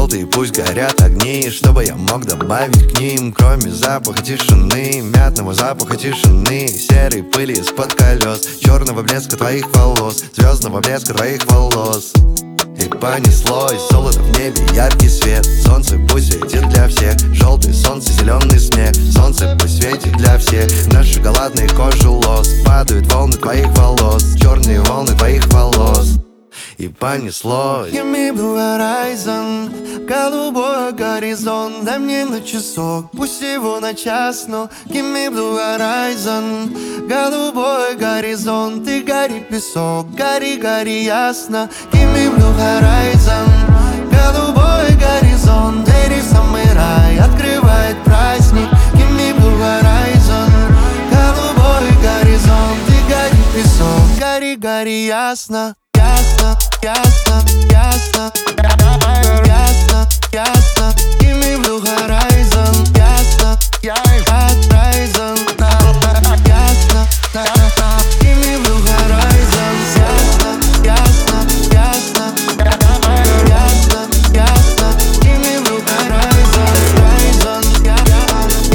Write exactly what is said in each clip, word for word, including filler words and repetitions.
Желтые пусть горят огни, чтобы я мог добавить к ним. Кроме запаха тишины, мятного запаха тишины, серой пыли из-под колес, черного блеска твоих волос, звездного блеска твоих волос. И понеслось, золото в небе, яркий свет. Солнце пусть светит для всех, желтый солнце, зеленый снег. Солнце пусть светит для всех, на шоколадной коже лос. Падают волны твоих волос, черные волны твоих волос. И понеслось. Give me blue horizon, голубой горизонт. Дай мне на часок, пусть его на час, но give me blue horizon, голубой горизонт. И гори песок, гори, гори ясно. Give me blue horizon, голубой горизонт. Двери в самый рай открывает праздник. Give me blue horizon, голубой горизонт. И гори песок, гори, гори ясно. Ясно, ясно, ясно, ясно, ясно. Give me blue horizon. Ясно, horizon. Ясно, give me blue horizon. Ясно, ясно, ясно, ясно, ясно. Give me blue horizon. Horizon, ясно,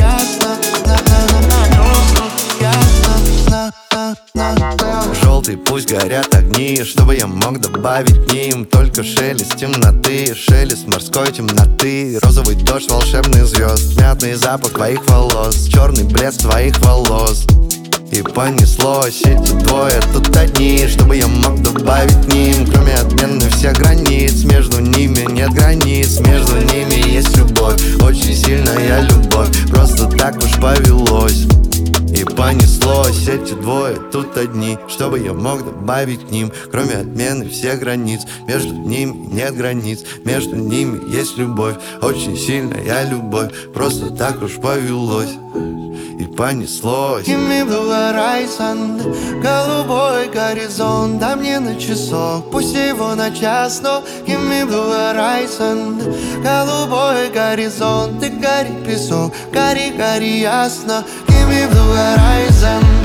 ясно. Желтые пусть горят огни, чтобы я мог добавить к ним. Только шелест темноты, шелест морской темноты, розовый дождь волшебных звезд, мятный запах твоих волос, черный блеск твоих волос. И понеслось, эти двое тут одни, чтобы я мог добавить к ним. Кроме отмены всех границ, между ними нет границ, между ними есть любовь, очень сильная любовь, просто так уж повелось. И понеслось, эти двое тут одни, чтобы я мог добавить к ним. Кроме отмены всех границ, между ними нет границ, между ними есть любовь, очень сильная любовь, просто так уж повелось. И понеслось. Give me blue horizon, голубой горизонт. Дай мне на часок, пусть его на час, но give me blue horizon, голубой горизонт. И гори песок, гори, гори ясно. Give me blue horizon.